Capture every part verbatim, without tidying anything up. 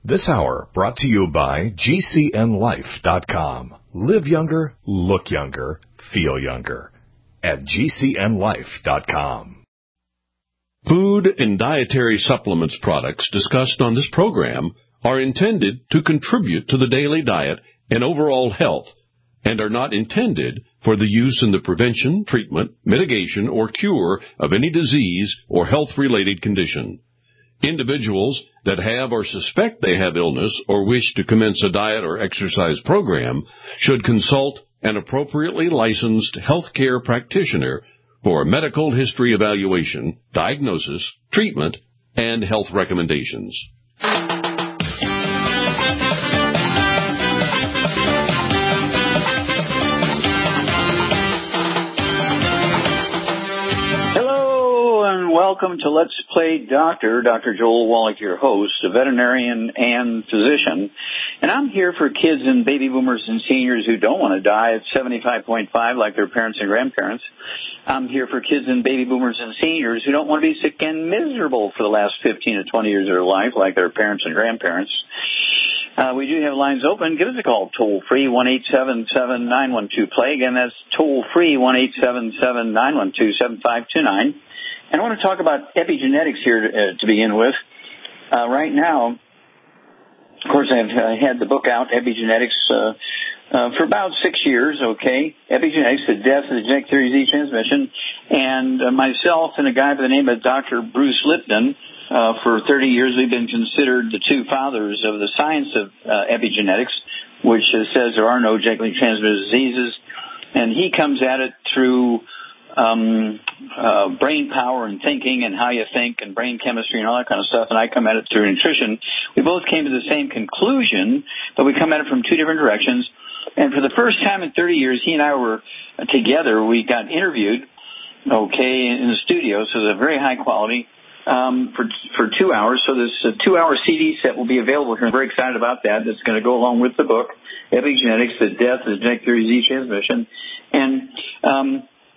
This hour brought to you by G C N life dot com. Live younger, look younger, feel younger at G C N life dot com. Food and dietary supplements products discussed on this program are intended to contribute to the daily diet and overall health and are not intended for the use in the prevention, treatment, mitigation, or cure of any disease or health-related condition. Individuals that have or suspect they have illness or wish to commence a diet or exercise program should consult an appropriately licensed healthcare practitioner for a medical history evaluation, diagnosis, treatment, and health recommendations. Welcome to Let's Play Doctor. Doctor Joel Wallach, your host, a veterinarian and physician. And I'm here for kids and baby boomers and seniors who don't want to die at seventy-five point five like their parents and grandparents. I'm here for kids and baby boomers and seniors who don't want to be sick and miserable for the last fifteen to twenty years of their life like their parents and grandparents. Uh, we do have lines open. Give us a call, toll-free, one eight seven seven, nine one two, play. Again, that's toll-free, one eight seven seven, nine one two, seven five two nine. And I want to talk about epigenetics here to, uh, to begin with. Uh, right now, of course, I've uh, had the book out, Epigenetics, uh, uh, for about six years, okay? Epigenetics, the death of the genetic theory of disease transmission. And uh, myself and a guy by the name of Doctor Bruce Lipton, uh, for thirty years, we've been considered the two fathers of the science of uh, epigenetics, which uh, says there are no genetically transmitted diseases. And he comes at it through Um, uh, brain power and thinking and how you think and brain chemistry and all that kind of stuff, and I come at it through nutrition. We both came to the same conclusion, but we come at it from two different directions. And for the first time in thirty years, he and I were together. We got interviewed, okay, in the studio, so it's a very high quality, um, for for two hours. So this uh, two-hour C D set will be available here. I'm very excited about that. That's going to go along with the book, Epigenetics, the Death of the Genetic Theory of Disease Transmission. And um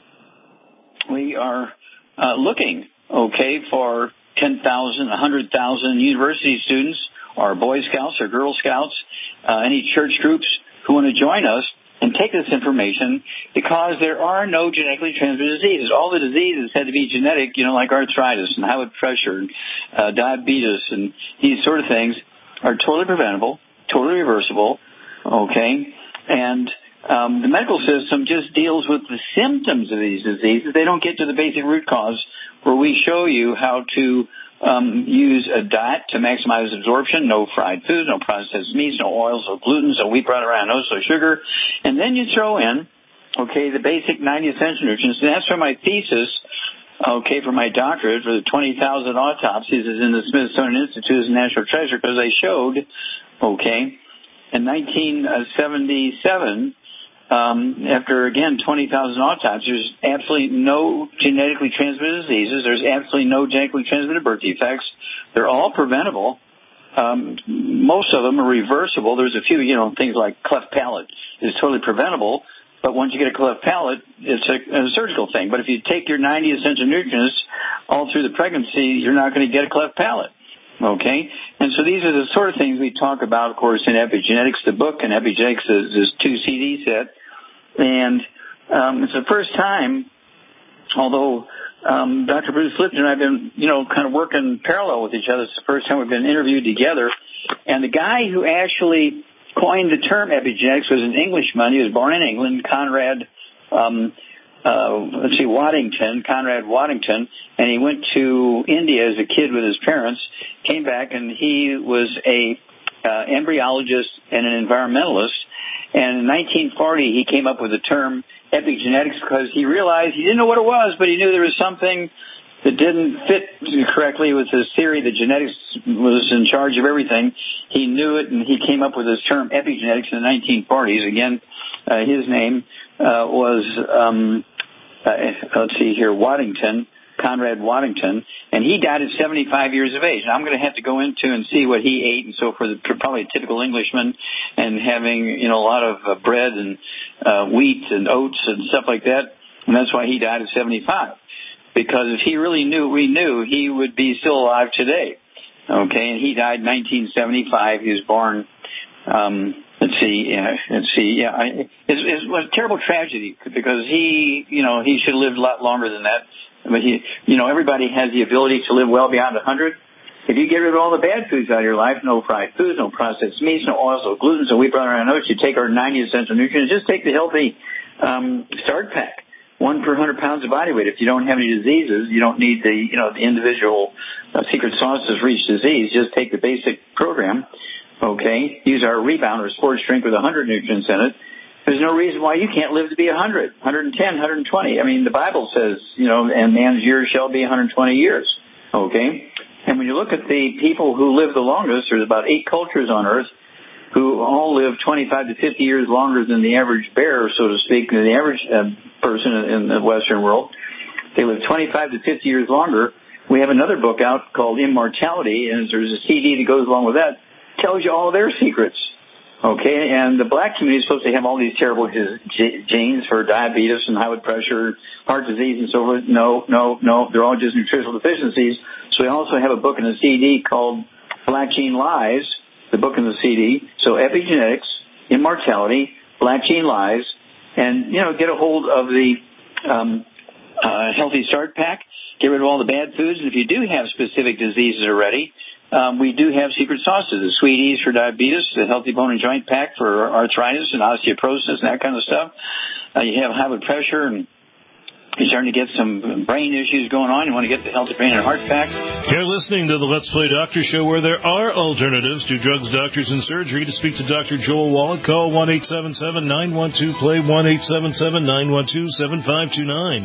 we are uh, looking, okay, for ten thousand, one hundred thousand university students or Boy Scouts or Girl Scouts, uh, any church groups who want to join us and take this information, because there are no genetically transmitted diseases. All the diseases had to be genetic, you know, like arthritis and high blood pressure and uh, diabetes and these sort of things are totally preventable, totally reversible, okay, and Um, the medical system just deals with the symptoms of these diseases. They don't get to the basic root cause, where we show you how to um, use a diet to maximize absorption, no fried foods, no processed meats, no oils, no gluten, no wheat bran, no so sugar. And then you throw in, okay, the basic ninety essential nutrients. And that's for my thesis, okay, for my doctorate, for the twenty thousand autopsies is in the Smithsonian Institute as a national treasure, because I showed, okay, in nineteen seventy-seven, Um, after, again, twenty thousand autopsies, there's absolutely no genetically transmitted diseases. There's absolutely no genetically transmitted birth defects. They're all preventable. Um, most of them are reversible. There's a few, you know, things like cleft palate is totally preventable. But once you get a cleft palate, it's a, a surgical thing. But if you take your ninety essential nutrients all through the pregnancy, you're not going to get a cleft palate. Okay? And so these are the sort of things we talk about, of course, in Epigenetics, the book, and Epigenetics is this two C D set. And um, it's the first time, although um, Doctor Bruce Lipton and I have been, you know, kind of working parallel with each other. It's the first time we've been interviewed together. And the guy who actually coined the term epigenetics was an Englishman. He was born in England, Conrad, um, uh, let's see, Waddington, Conrad Waddington. And he went to India as a kid with his parents, came back, and he was a uh, embryologist and an environmentalist. And in nineteen forty, he came up with the term epigenetics because he realized he didn't know what it was, but he knew there was something that didn't fit correctly with his theory that genetics was in charge of everything. He knew it, and he came up with this term epigenetics in the nineteen forties. Again, uh, his name uh, was, um, uh, let's see here, Waddington, Conrad Waddington, and he died at seventy-five years of age. Now, I'm going to have to go into and see what he ate and so forth, probably a typical Englishman, and having, you know, a lot of uh, bread and uh, wheat and oats and stuff like that, and that's why he died at seventy-five. Because if he really knew what we knew, he would be still alive today. Okay, and he died in nineteen seventy-five. He was born, um, let's see, uh, let's see, yeah, I, it, it was a terrible tragedy because he, you know, he should have lived a lot longer than that. But he, you know, everybody has the ability to live well beyond one hundred. If you get rid of all the bad foods out of your life, no fried foods, no processed meats, no oils, no gluten, no wheat, brown, and oats, you take our ninety essential nutrients, just take the healthy um, start pack, one per one hundred pounds of body weight. If you don't have any diseases, you don't need the, you know, the individual uh, secret sauces for each disease. Just take the basic program, okay? Use our Rebound or Sports Drink with one hundred nutrients in it. There's no reason why you can't live to be one hundred, one hundred ten, one hundred twenty. I mean, the Bible says, you know, and man's years shall be one hundred twenty years, okay? And when you look at the people who live the longest, there's about eight cultures on Earth who all live twenty-five to fifty years longer than the average bear, so to speak, than the average uh, person in the Western world. They live twenty-five to fifty years longer. We have another book out called Immortality, and there's a C D that goes along with that. Tells you all their secrets. Okay, and the black community is supposed to have all these terrible g- genes for diabetes and high blood pressure, heart disease, and so forth. No, no, no. They're all just nutritional deficiencies. So we also have a book in the C D called Black Gene Lies, the book in the C D. So epigenetics, immortality, Black Gene Lies, and, you know, get a hold of the um, uh, Healthy Start Pack. Get rid of all the bad foods. And if you do have specific diseases already, Um, we do have secret sauces, the Sweeties for diabetes, the Healthy Bone and Joint Pack for arthritis and osteoporosis and that kind of stuff. Uh, you have high blood pressure and you're starting to get some brain issues going on. You want to get the Healthy Brain and Heart Pack. You're listening to the Let's Play Doctor Show, where there are alternatives to drugs, doctors, and surgery. To speak to Doctor Joel Wallach, call one eight seven seven, nine one two, play, one eight seven seven, nine one two, seven five two nine.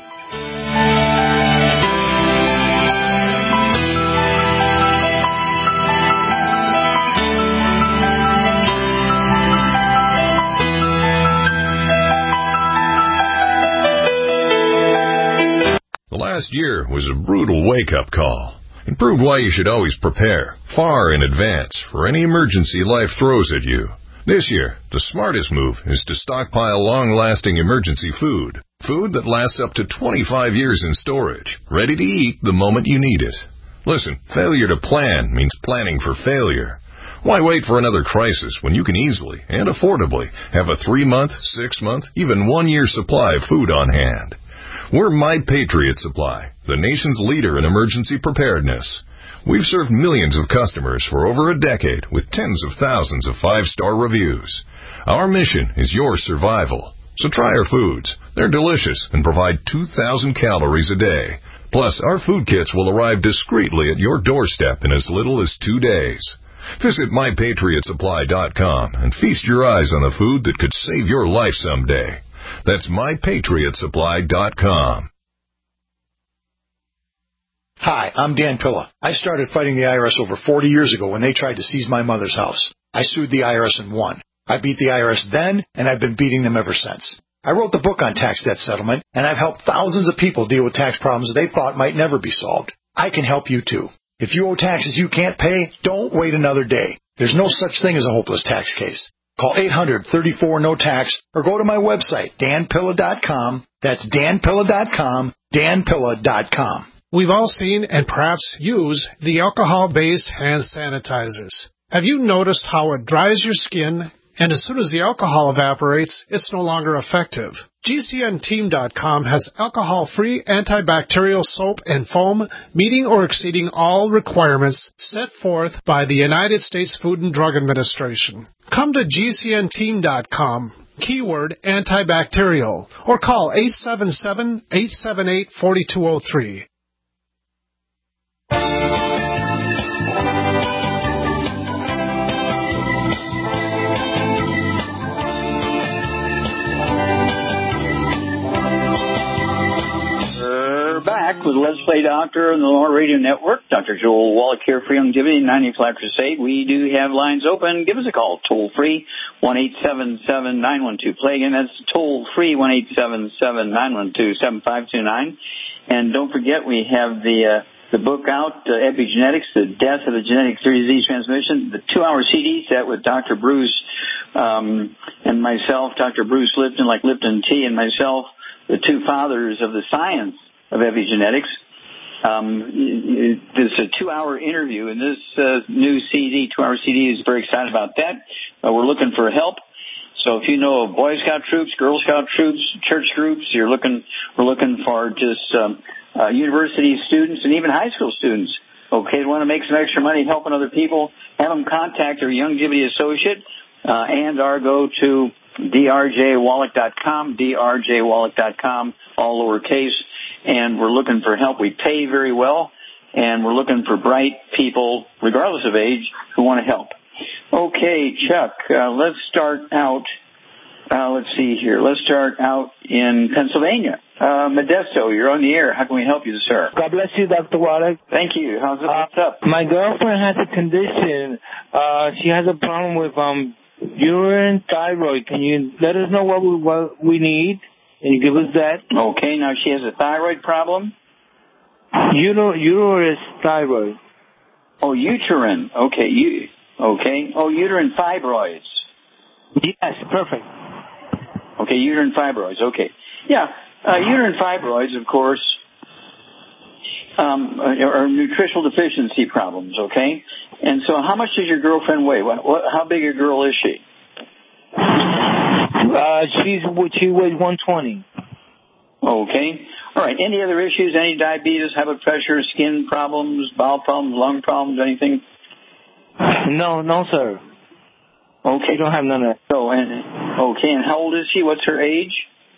Last year was a brutal wake-up call. It proved why you should always prepare, far in advance, for any emergency life throws at you. This year, the smartest move is to stockpile long-lasting emergency food. Food that lasts up to twenty-five years in storage, ready to eat the moment you need it. Listen, failure to plan means planning for failure. Why wait for another crisis when you can easily and affordably have a three-month, six-month, even one-year supply of food on hand? We're My Patriot Supply, the nation's leader in emergency preparedness. We've served millions of customers for over a decade with tens of thousands of five-star reviews. Our mission is your survival. So try our foods. They're delicious and provide two thousand calories a day. Plus, our food kits will arrive discreetly at your doorstep in as little as two days. Visit my patriot supply dot com and feast your eyes on the food that could save your life someday. That's my patriot supply dot com. Hi, I'm Dan Pilla. I started fighting the I R S over forty years ago when they tried to seize my mother's house. I sued the I R S and won. I beat the I R S then, and I've been beating them ever since. I wrote the book on tax debt settlement, and I've helped thousands of people deal with tax problems they thought might never be solved. I can help you, too. If you owe taxes you can't pay, don't wait another day. There's no such thing as a hopeless tax case. Call eight hundred, thirty-four, no tax or go to my website, dan pilla dot com. That's dan pilla dot com, dan pilla dot com. We've all seen and perhaps use the alcohol-based hand sanitizers. Have you noticed how it dries your skin, and as soon as the alcohol evaporates, it's no longer effective? G C N team dot com has alcohol-free antibacterial soap and foam meeting or exceeding all requirements set forth by the United States Food and Drug Administration. Come to G C N team dot com, keyword antibacterial, or call eight seven seven, eight seven eight, four two zero three. Back with Let's Play Doctor on the Law Radio Network. Doctor Joel Wallach here for Longevity ninety Flat Crusade. We do have lines open. Give us a call, toll free, one eight seven seven, nine one two, play. Again, that's toll free, one eight seven seven, nine one two, seven five two nine. And don't forget, we have the uh, the book out, uh, Epigenetics, the Death of the Genetic Disease Transmission, the two-hour C D set with Doctor Bruce um, and myself, Doctor Bruce Lipton, like Lipton Tea, and myself, the two fathers of the science of epigenetics. Um, this is a two-hour interview, and this uh, new C D, two-hour C D, is very excited about that. Uh, we're looking for help. So if you know of Boy Scout troops, Girl Scout troops, church groups, you're looking, we're looking for just um, uh, university students and even high school students. Okay, want to make some extra money helping other people, have them contact their Youngevity associate uh, and or go to d r j wallach dot com, d r j wallach dot com, all lowercase. And we're looking for help. We pay very well, and we're looking for bright people, regardless of age, who want to help. Okay, Chuck, uh, let's start out, uh, let's see here. Let's start out in Pennsylvania. Uh, Modesto, you're on the air. How can we help you, sir? God bless you, Doctor Wallach. Thank you. How's it? Uh, What's up? My girlfriend has a condition. Uh, she has a problem with um uterine thyroid. Can you let us know what we, what we need? Can you give us that? Okay, now she has a thyroid problem? Uter- uterus thyroid. Oh, uterine. Okay, you, okay. Oh, uterine fibroids. Yes, perfect. Okay, uterine fibroids. Okay. Yeah, uh, uterine fibroids, of course, um, are nutritional deficiency problems, okay? And so how much does your girlfriend weigh? What, what, how big a girl is she? Uh, she's she weighs one twenty. Okay. All right. Any other issues? Any diabetes, high blood pressure, skin problems, bowel problems, lung problems, anything? No, no, sir. Okay. We don't have none of that. So, and, okay. And how old is she? What's her age?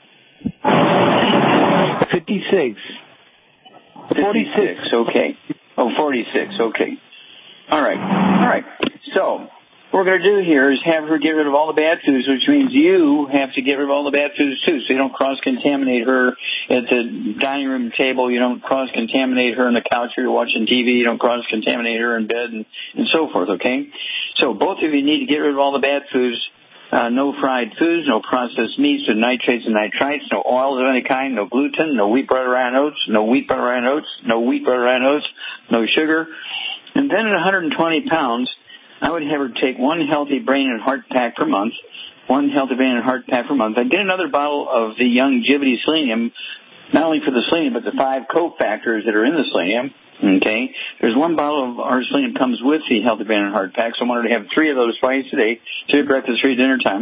Fifty-six. Forty-six. Okay. Oh, forty-six. Okay. All right. All right. So, what we're going to do here is have her get rid of all the bad foods, which means you have to get rid of all the bad foods too, so you don't cross-contaminate her at the dining room table, you don't cross-contaminate her on the couch where you're watching T V, you don't cross-contaminate her in bed, and, and so forth, okay? So both of you need to get rid of all the bad foods, uh, no fried foods, no processed meats with nitrates and nitrites, no oils of any kind, no gluten, no wheat, butter, rye, and oats, no wheat, butter, rye, and oats, no wheat, butter, rye, and oats, no sugar. And then at one hundred twenty pounds, I would have her take one healthy brain and heart pack per month, one healthy brain and heart pack per month. I'd get another bottle of the Youngevity Selenium, not only for the selenium, but the five cofactors that are in the selenium. Okay? There's one bottle of our selenium comes with the healthy brain and heart pack, so I want her to have three of those twice a day, three at breakfast, three at dinner time.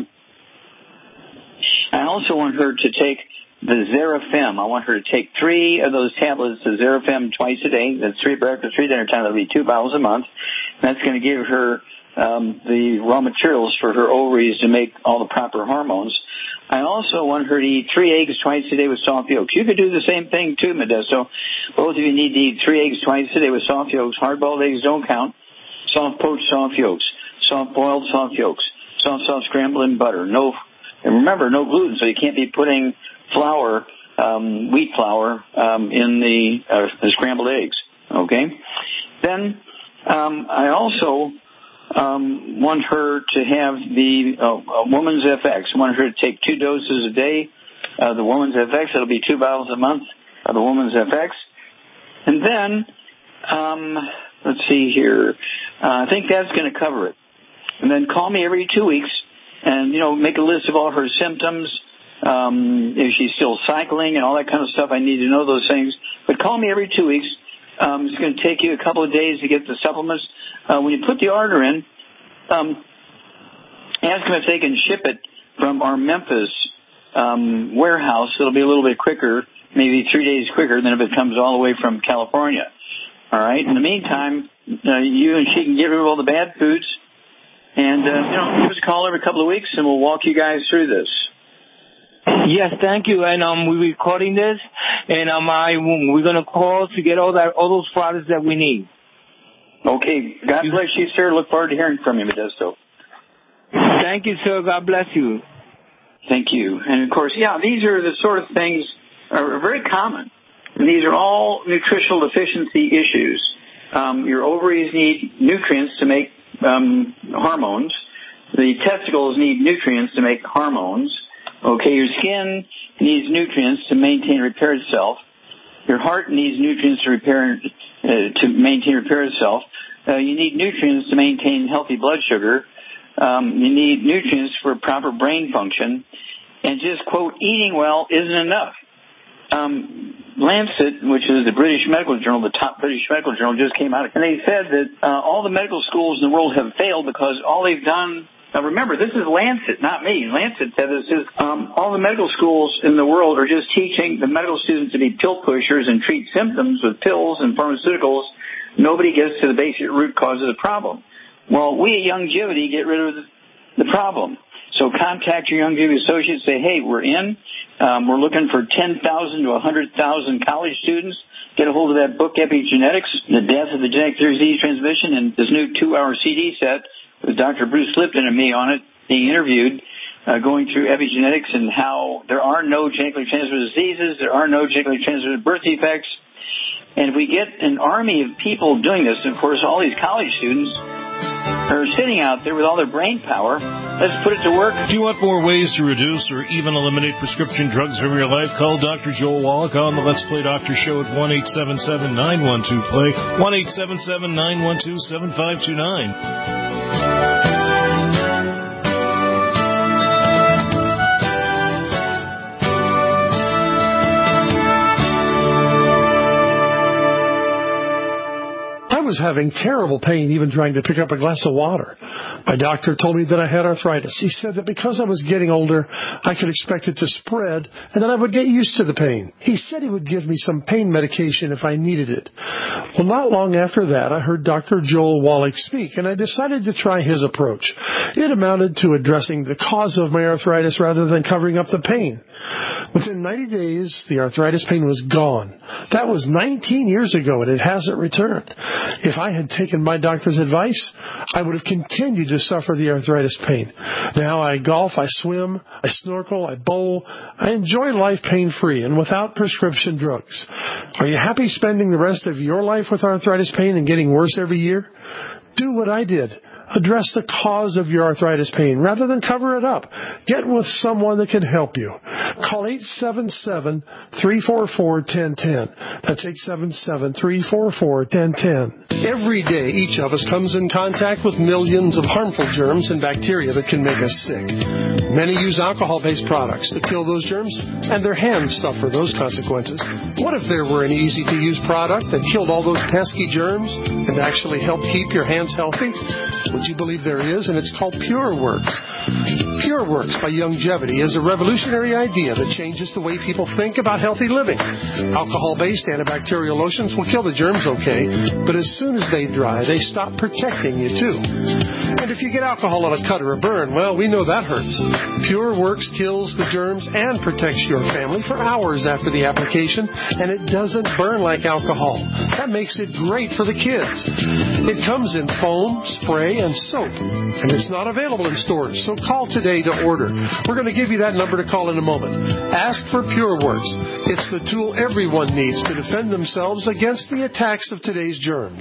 I also want her to take the Xerafem. I want her to take three of those tablets of Xerafem twice a day. That's three at breakfast, three at dinner time. That'll be two bottles a month. That's going to give her um, the raw materials for her ovaries to make all the proper hormones. I also want her to eat three eggs twice a day with soft yolks. You could do the same thing too, Modesto. Both of you need to eat three eggs twice a day with soft yolks. Hard-boiled eggs don't count. Soft poached soft yolks. Soft boiled soft yolks. Soft soft scrambled in butter. No, and remember, no gluten, so you can't be putting flour, um, wheat flour, um, in the, uh, the scrambled eggs. Okay? Then um, I also um, want her to have the uh, Woman's F X. I want her to take two doses a day of the Woman's F X. It'll be two bottles a month of the Woman's F X. And then, um, let's see here. Uh, I think that's going to cover it. And then call me every two weeks and, you know, make a list of all her symptoms. Um, if she's still cycling and all that kind of stuff, I need to know those things. But call me every two weeks. Um, it's going to take you a couple of days to get the supplements. Uh, when you put the order in, um, ask them if they can ship it from our Memphis um, warehouse. It'll be a little bit quicker, maybe three days quicker than if it comes all the way from California. All right. In the meantime, uh, you and she can get rid of all the bad foods, and uh, you know, give us a call every couple of weeks, and we'll walk you guys through this. Yes, thank you. And um, we're recording this, and um, I we're gonna call to get all that all those products that we need. Okay. God bless you, sir. Look forward to hearing from you, Modesto. Thank you, sir. God bless you. Thank you. And of course, yeah, these are the sort of things are very common. And these are all nutritional deficiency issues. Um, your ovaries need nutrients to make um, hormones. The testicles need nutrients to make hormones. Okay, your skin needs nutrients to maintain and repair itself. Your heart needs nutrients to repair uh, to maintain and repair itself. Uh, you need nutrients to maintain healthy blood sugar. Um, you need nutrients for proper brain function. And just, quote, eating well isn't enough. Um, Lancet, which is the British Medical Journal, the top British Medical Journal, just came out, and they said that uh, all the medical schools in the world have failed because all they've done. Now remember, this is Lancet, not me. Lancet said this is um, all the medical schools in the world are just teaching the medical students to be pill pushers and treat symptoms with pills and pharmaceuticals. Nobody gets to the basic root cause of the problem. Well, we at Youngevity get rid of the problem. So contact your Youngevity associates. Say, hey, we're in. Um, we're looking for ten thousand to one hundred thousand college students. Get a hold of that book, Epigenetics, The Death of the Genetic Disease Transmission, and this new two-hour C D set with Doctor Bruce Lipton and me on it, being interviewed, uh, going through epigenetics and how there are no genetically transmitted diseases, there are no genetically transmitted birth defects. And if we get an army of people doing this, and of course all these college students are sitting out there with all their brain power, let's put it to work. Do you want more ways to reduce or even eliminate prescription drugs from your life? Call Doctor Joel Wallach on the Let's Play Doctor Show at one eight seven seven, nine one two, play, one eight seven seven, nine one two, seven five two nine. I was having terrible pain even trying to pick up a glass of water. My doctor told me that I had arthritis. He said that because I was getting older, I could expect it to spread and that I would get used to the pain. He said he would give me some pain medication if I needed it. Well, not long after that, I heard Doctor Joel Wallach speak, and I decided to try his approach. It amounted to addressing the cause of my arthritis rather than covering up the pain. Within ninety days, the arthritis pain was gone. That was nineteen years ago, and it hasn't returned. If I had taken my doctor's advice, I would have continued to suffer the arthritis pain. Now I golf, I swim, I snorkel, I bowl. I enjoy life pain-free and without prescription drugs. Are you happy spending the rest of your life with arthritis pain and getting worse every year? Do what I did. Address the cause of your arthritis pain rather than cover it up. Get with someone that can help you. Call eight seven seven, three four four, one zero one zero. That's eight seven seven, three four four, one zero one zero. Every day, each of us comes in contact with millions of harmful germs and bacteria that can make us sick. Many use alcohol-based products to kill those germs, and their hands suffer those consequences. What if there were an easy-to-use product that killed all those pesky germs and actually helped keep your hands healthy? Would you believe there is? And it's called PureWorks. PureWorks by Youngevity is a revolutionary idea that changes the way people think about healthy living. Alcohol-based antibacterial lotions will kill the germs okay, but as soon as they dry, they stop protecting you too. And if you get alcohol on a cut or a burn, well, we know that hurts. PureWorks kills the germs and protects your family for hours after the application, and it doesn't burn like alcohol. That makes it great for the kids. It comes in foam, spray, and soap, and it's not available in stores, so call today to order. We're going to give you that number to call in a moment. Ask for PureWorks. It's the tool everyone needs to defend themselves against the attacks of today's germs.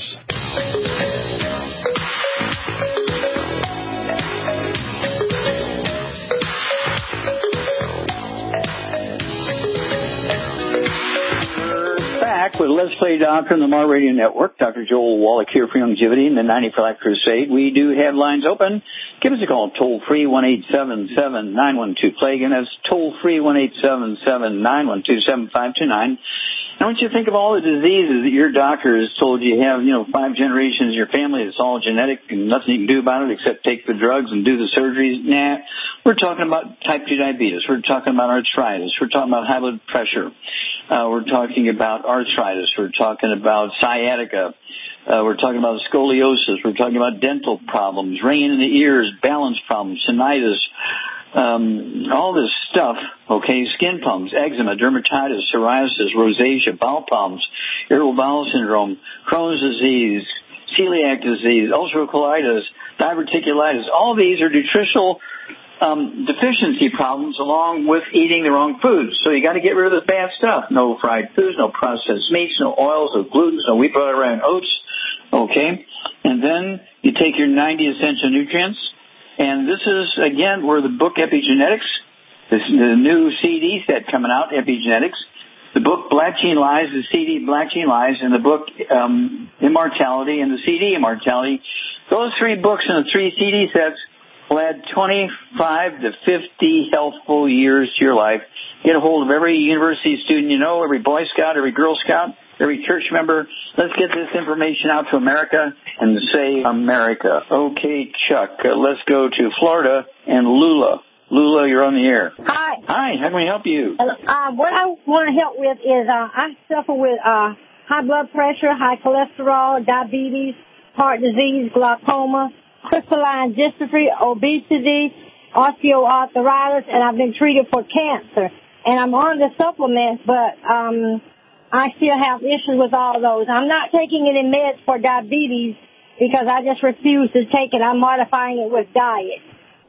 With Let's Play Doctor on the Mar Radio Network. Doctor Joel Wallach here for Youngevity and the ninety for Life Crusade. We do have lines open. Give us a call, toll-free, one eight seven seven, nine one two, play. Again, that's toll-free, one eight seven seven, nine one two, seven five two nine. I want you to think of all the diseases that your doctor has told you have, you know, five generations in your family. It's all genetic and nothing you can do about it except take the drugs and do the surgeries. Nah, we're talking about type two diabetes. We're talking about arthritis. We're talking about high blood pressure. Uh, we're talking about arthritis. We're talking about sciatica. Uh, we're talking about scoliosis. We're talking about dental problems, ringing in the ears, balance problems, tinnitus, um, all this stuff, okay, skin problems, eczema, dermatitis, psoriasis, rosacea, bowel problems, irritable bowel syndrome, Crohn's disease, celiac disease, ulcerative colitis, diverticulitis. All these are nutritional Um, deficiency problems along with eating the wrong foods. So you got to get rid of the bad stuff. No fried foods, no processed meats, no oils, no gluten, no wheat, butter, and oats. Okay? And then you take your ninety essential nutrients. And this is, again, where the book Epigenetics, this, the new C D set coming out, Epigenetics, the book Black Gene Lies, the C D Black Gene Lies, and the book um, Immortality and the C D Immortality. Those three books and the three C D sets will add twenty-five to fifty healthful years to your life Get a hold of every university student you know, every Boy Scout, every Girl Scout, every church member. Let's get this information out to America and say America. Okay, Chuck, uh, let's go to Florida and Lula. Lula, you're on the air. Hi. Hi, how can we help you? Uh, what I want to help with is uh, I suffer with uh, high blood pressure, high cholesterol, diabetes, heart disease, glaucoma, crystalline dystrophy, obesity, osteoarthritis, and I've been treated for cancer. And I'm on the supplements, but um, I still have issues with all those. I'm not taking any meds for diabetes because I just refuse to take it. I'm modifying it with diet.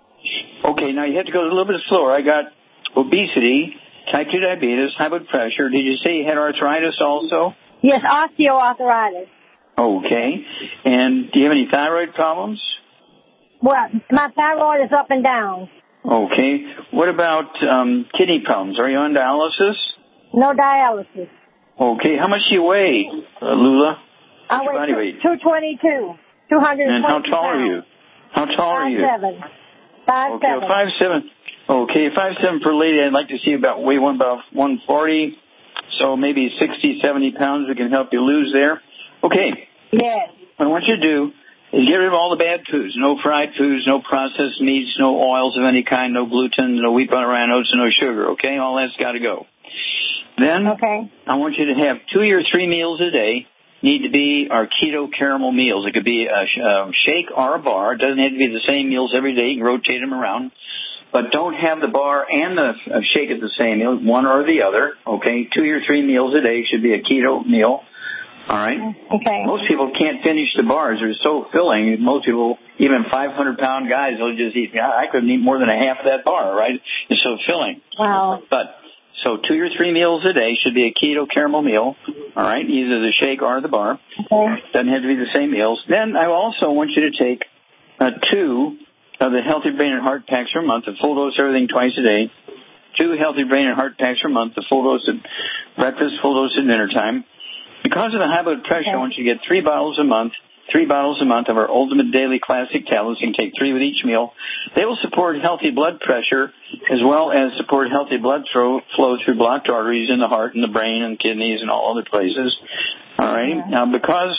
Okay, now you have to go a little bit slower. I got obesity, type two diabetes, high blood pressure. Did you say you had arthritis also? Yes, osteoarthritis. Okay. And do you have any thyroid problems? Well, my thyroid is up and down. Okay. What about um, kidney problems? Are you on dialysis? No dialysis. Okay. How much do you weigh, uh, Lula? I weigh two twenty-two. two hundred twenty And how tall are you? How tall are you? Five seven. Five okay, seven. five seven. Okay, five seven for a lady. I'd like to see about weigh one about one forty. So maybe sixty, seventy pounds we can help you lose there. Okay. Yes. What I want you to do is get rid of all the bad foods. No fried foods, no processed meats, no oils of any kind, no gluten, no wheat, butter, and oats, and no sugar. Okay, all that's got to go. Then okay. I want you to have two or three meals a day. Need to be our keto caramel meals. It could be a, sh- a shake or a bar. It doesn't have to be the same meals every day. You can rotate them around. But don't have the bar and the uh, shake at the same meal, one or the other. Okay, two or three meals a day should be a keto meal. All right? Okay. Most people can't finish the bars. They're so filling. Most people, even five hundred pound guys, they'll just eat. I couldn't eat more than a half of that bar, right? It's so filling. Wow. But so two or three meals a day should be a keto caramel meal, all right, either the shake or the bar. Okay. Doesn't have to be the same meals. Then I also want you to take uh, two of the Healthy Brain and Heart Packs per month, a full dose of everything twice a day, two Healthy Brain and Heart Packs per month, a full dose at breakfast, full dose at dinner time. Because of the high blood pressure, okay. I want you to get three bottles a month, three bottles a month of our Ultimate Daily Classic tablets. You can take three with each meal. They will support healthy blood pressure as well as support healthy blood flow, flow through blocked arteries in the heart and the brain and kidneys and all other places. All right. Yeah. Now, because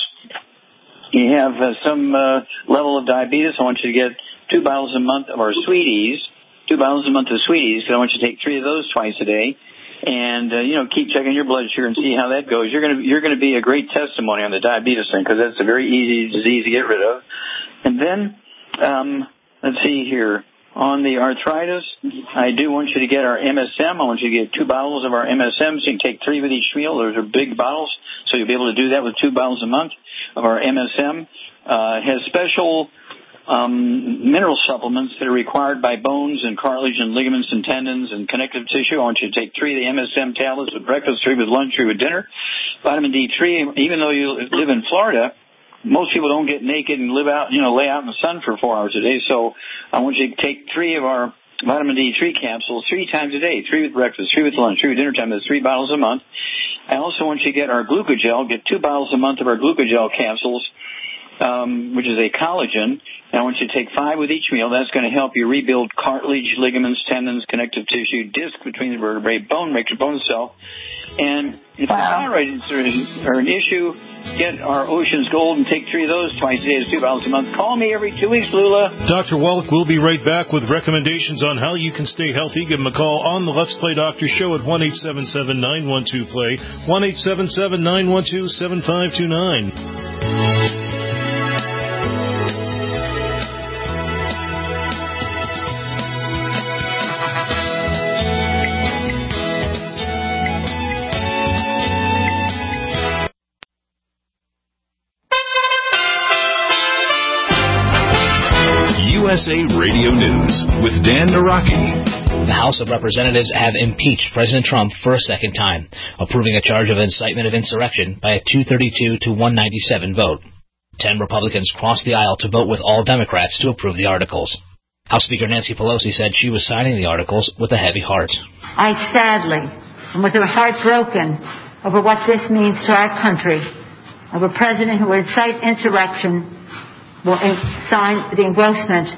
you have uh, some uh, level of diabetes, I want you to get two bottles a month of our Sweeties, two bottles a month of Sweeties, because I want you to take three of those twice a day. And, uh, you know, keep checking your blood sugar and see how that goes. You're going to, you're going to be a great testimony on the diabetes thing because that's a very easy disease to get rid of. And then, um, let's see here. On the arthritis, I do want you to get our M S M. I want you to get two bottles of our M S M. So you can take three with each meal. Those are big bottles. So you'll be able to do that with two bottles a month of our M S M. Uh, it has special Um, mineral supplements that are required by bones and cartilage and ligaments and tendons and connective tissue. I want you to take three of the M S M tablets with breakfast, three with lunch, three with dinner. Vitamin D three, even though you live in Florida, most people don't get naked and live out, you know, lay out in the sun for four hours a day. So I want you to take three of our vitamin D three capsules three times a day, three with breakfast, three with lunch, three with dinner time. That's three bottles a month. I also want you to get our glucogel, get two bottles a month of our glucogel capsules, um, which is a collagen. And I want you to take five with each meal. That's going to help you rebuild cartilage, ligaments, tendons, connective tissue, disc between the vertebrae, bone, make your bone cell. And if wow. thyroids are an issue, get our Ocean's Gold and take three of those twice a day, two bottles a month. Call me every two weeks, Lula. Doctor Wallach will be right back with recommendations on how you can stay healthy. Give him a call on the Let's Play Doctor Show at one eight seven seven, nine one two, play, one eight seven seven, nine one two, seven five two nine. U S A Radio News with Dan Naraki. The House of Representatives have impeached President Trump for a second time, approving a charge of incitement of insurrection by a two thirty-two to one ninety-seven vote. Ten Republicans crossed the aisle to vote with all Democrats to approve the articles. House Speaker Nancy Pelosi said she was signing the articles with a heavy heart. I sadly, and with her heart broken over what this means to our country, of a president who will incite insurrection, will sign the engrossment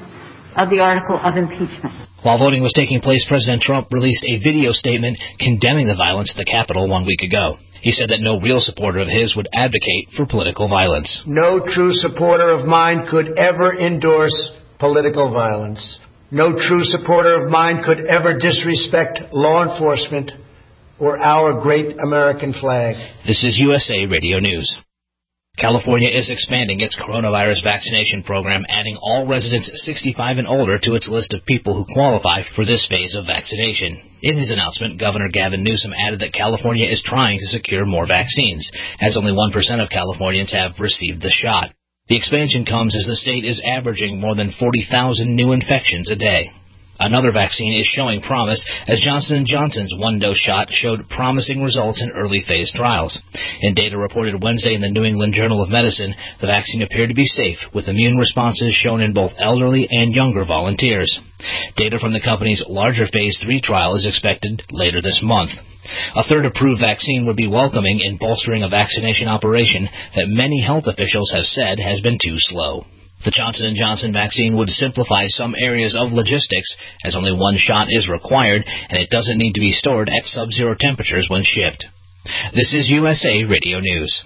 of the article of impeachment. While voting was taking place, President Trump released a video statement condemning the violence at the Capitol one week ago. He said that no real supporter of his would advocate for political violence. No true supporter of mine could ever endorse political violence. No true supporter of mine could ever disrespect law enforcement or our great American flag. This is U S A Radio News. California is expanding its coronavirus vaccination program, adding all residents sixty-five and older to its list of people who qualify for this phase of vaccination. In his announcement, Governor Gavin Newsom added that California is trying to secure more vaccines, as only one percent of Californians have received the shot. The expansion comes as the state is averaging more than forty thousand new infections a day. Another vaccine is showing promise, as Johnson and Johnson's one-dose shot showed promising results in early-phase trials. In data reported Wednesday in the New England Journal of Medicine, the vaccine appeared to be safe, with immune responses shown in both elderly and younger volunteers. Data from the company's larger phase three trial is expected later this month. A third approved vaccine would be welcoming in bolstering a vaccination operation that many health officials have said has been too slow. The Johnson and Johnson vaccine would simplify some areas of logistics, as only one shot is required, and it doesn't need to be stored at sub-zero temperatures when shipped. This is U S A Radio News.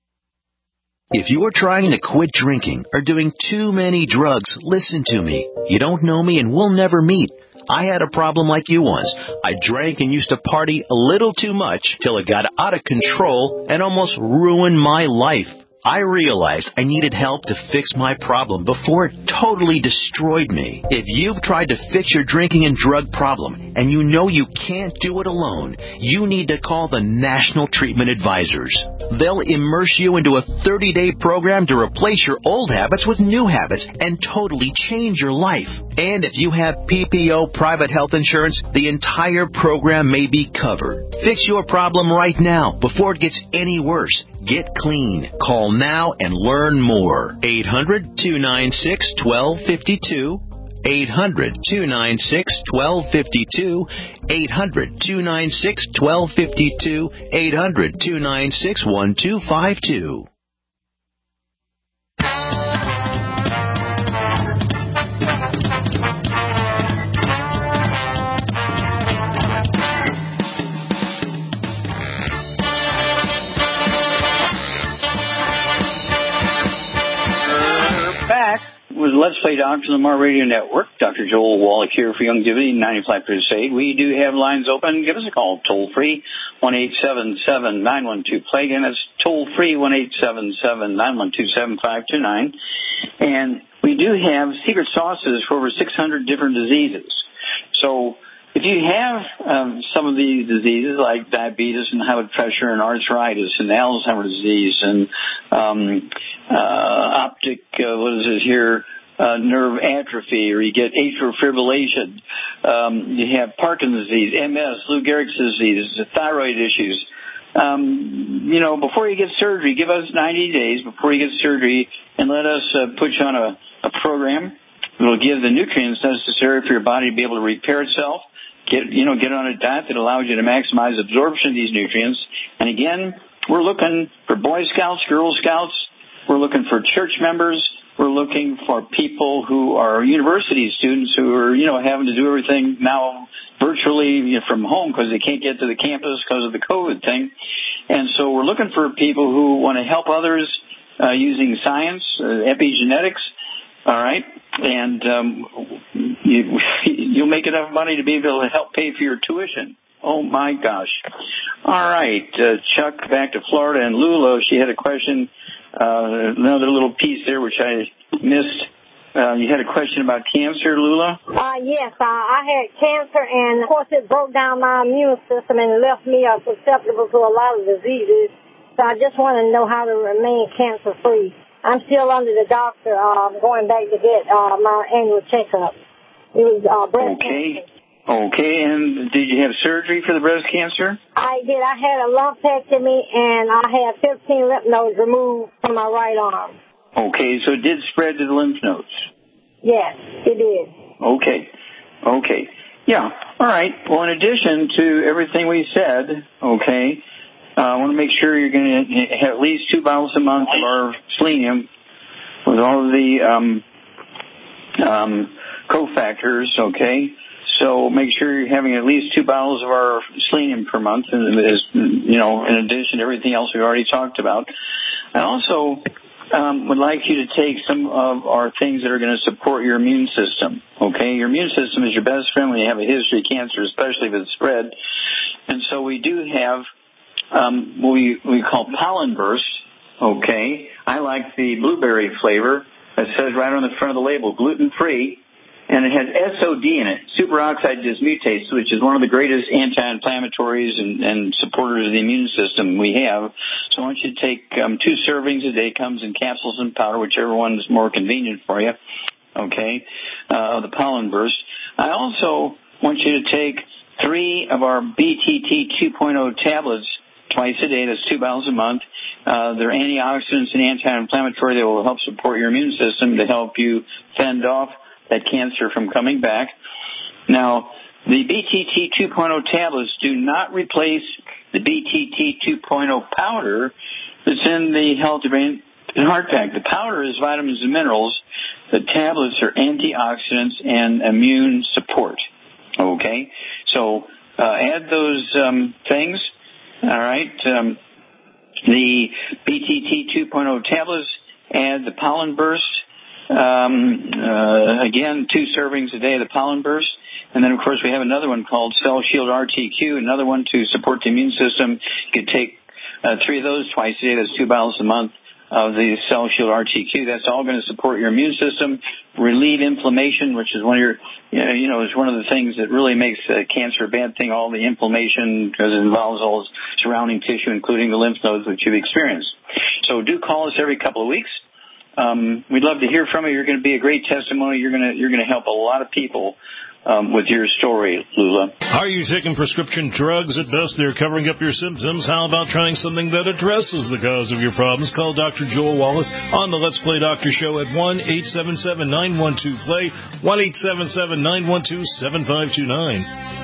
If you're trying to quit drinking or doing too many drugs, listen to me. You don't know me and we'll never meet. I had a problem like you once. I drank and used to party a little too much till it got out of control and almost ruined my life. I realized I needed help to fix my problem before it totally destroyed me. If you've tried to fix your drinking and drug problem and you know you can't do it alone, you need to call the National Treatment Advisors. They'll immerse you into a thirty-day program to replace your old habits with new habits and totally change your life. And if you have P P O private health insurance, the entire program may be covered. Fix your problem right now before it gets any worse. Get clean. Call now and learn more. eight hundred, two nine six, one two five two. eight hundred, two nine six, one two five two. eight hundred, two nine six, one two five two. eight hundred, two nine six, one two five two. Back with Let's Play Doctors on the Mar Radio Network. Doctor Joel Wallach here for Youngevity ninety-five Crusade. We do have lines open. Give us a call toll free, one eight seven seven, nine one two, play. Again, that's toll free, one eight seven seven, nine one two, seven five two nine. And we do have secret sauces for over six hundred different diseases. So if you have um, some of these diseases like diabetes and high blood pressure and arthritis and Alzheimer's disease and um, uh, optic, uh, what is it here, uh, nerve atrophy, or you get atrial fibrillation, um, you have Parkinson's disease, M S, Lou Gehrig's disease, thyroid issues. Um, you know, before you get surgery, give us ninety days before you get surgery and let us uh, put you on a, a program that will give the nutrients necessary for your body to be able to repair itself. Get, you know, get on a diet that allows you to maximize absorption of these nutrients. And again, we're looking for Boy Scouts, Girl Scouts. We're looking for church members. We're looking for people who are university students who are, you know, having to do everything now virtually, you know, from home because they can't get to the campus because of the COVID thing. And so we're looking for people who want to help others uh, using science, uh, epigenetics. All right, and um, you, you'll make enough money to be able to help pay for your tuition. Oh, my gosh. All right, uh, Chuck, back to Florida, and Lula, she had a question, uh, another little piece there which I missed. Uh, you had a question about cancer, Lula? Uh, yes, uh, I had cancer, and of course it broke down my immune system and left me uh, susceptible to a lot of diseases. So I just want to know how to remain cancer-free. I'm still under the doctor, uh, going back to get uh, my annual checkup. It was uh, breast okay. cancer. Okay, and did you have surgery for the breast cancer? I did. I had a lumpectomy, and I had fifteen lymph nodes removed from my right arm. Okay, so it did spread to the lymph nodes? Yes, it did. Okay, okay. Yeah, all right. Well, in addition to everything we said, okay, Uh, I want to make sure you're going to have at least two bottles a month of our selenium with all of the um, um, cofactors, okay? So make sure you're having at least two bottles of our selenium per month, is, you know, in addition to everything else we've already talked about. I also um, would like you to take some of our things that are going to support your immune system, okay? Your immune system is your best friend when you have a history of cancer, especially if it's spread. And so we do have um, what we, we call pollen burst, okay? I like the blueberry flavor. It says right on the front of the label, gluten-free. And it has S O D in it, superoxide dismutase, which is one of the greatest anti-inflammatories and, and supporters of the immune system we have. So I want you to take um, two servings a day. Comes in capsules and powder, whichever one is more convenient for you. Okay, uh, the pollen burst. I also want you to take three of our B T T two point oh tablets twice a day. That's two bottles a month. Uh, they're antioxidants and anti-inflammatory that will help support your immune system to help you fend off that cancer from coming back. Now, the B T T two point oh tablets do not replace the B T T two point oh powder that's in the Healthy Brain and Heart Pack. The powder is vitamins and minerals. The tablets are antioxidants and immune support. Okay? So, uh, add those um, things. All right? Um, the B T T two point oh tablets, add the pollen burst. Um, uh, again, two servings a day of the pollen burst. And then, of course, we have another one called Cell Shield R T Q, another one to support the immune system. You could take uh, three of those twice a day. That's two bottles a month of the Cell Shield R T Q. That's all going to support your immune system, relieve inflammation, which is one of your, you know, you know is one of the things that really makes uh, cancer a bad thing, all the inflammation, because it involves all surrounding tissue, including the lymph nodes which you've experienced. So do call us every couple of weeks. Um, we'd love to hear from you. You're going to be a great testimony. You're going to you're going to help a lot of people um, with your story, Lula. Are you taking prescription drugs? At best, they're covering up your symptoms. How about trying something that addresses the cause of your problems? Call Doctor Joel Wallach on the Let's Play Doctor Show at one eight seven seven, nine one two, play, one eight seven seven, nine one two, seven five two nine.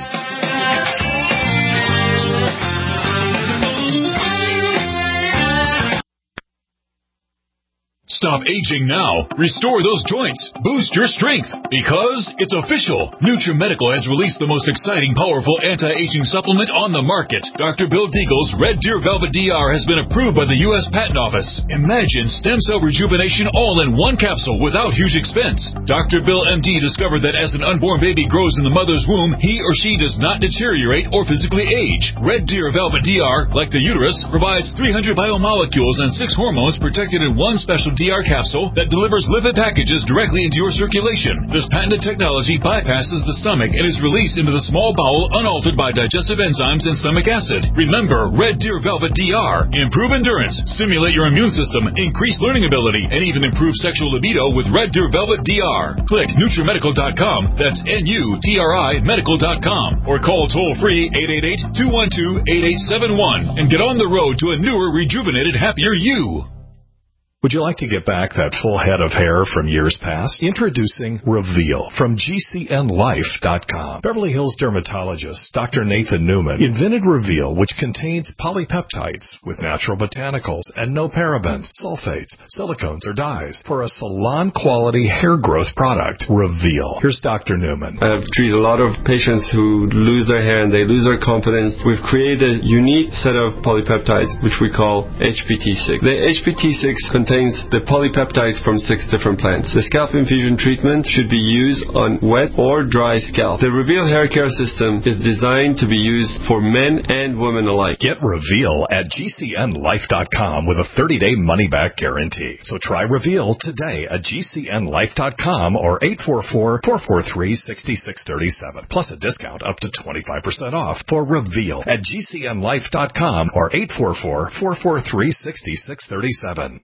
Stop aging now. Restore those joints. Boost your strength. Because it's official. NutriMedical has released the most exciting, powerful anti-aging supplement on the market. Doctor Bill Deagle's Red Deer Velvet D R has been approved by the U S Patent Office. Imagine stem cell rejuvenation all in one capsule without huge expense. Doctor Bill M D discovered that as an unborn baby grows in the mother's womb, he or she does not deteriorate or physically age. Red Deer Velvet D R, like the uterus, provides three hundred biomolecules and six hormones protected in one special D R capsule that delivers lipid packages directly into your circulation. This patented technology bypasses the stomach and is released into the small bowel unaltered by digestive enzymes and stomach acid. Remember, Red Deer Velvet D R. Improve endurance, stimulate your immune system, increase learning ability, and even improve sexual libido with Red Deer Velvet D R. Click NutriMedical dot com, that's N U T R I medical dot com, or call toll-free eight eight eight, two one two, eight eight seven one and get on the road to a newer, rejuvenated, happier you. Would you like to get back that full head of hair from years past? Introducing Reveal from G C N life dot com. Beverly Hills dermatologist Doctor Nathan Newman invented Reveal, which contains polypeptides with natural botanicals and no parabens, sulfates, silicones, or dyes for a salon-quality hair growth product. Reveal. Here's Doctor Newman. I've treated a lot of patients who lose their hair and they lose their confidence. We've created a unique set of polypeptides, which we call H P T six. The H P T six contains the polypeptides from six different plants. The scalp infusion treatment should be used on wet or dry scalp. The Reveal hair care system is designed to be used for men and women alike. Get Reveal at G C N life dot com with a thirty-day money-back guarantee. So try Reveal today at G C N life dot com or eight four four, four four three, six six three seven. Plus a discount up to twenty-five percent off for Reveal at G C N life dot com or eight four four, four four three, six six three seven.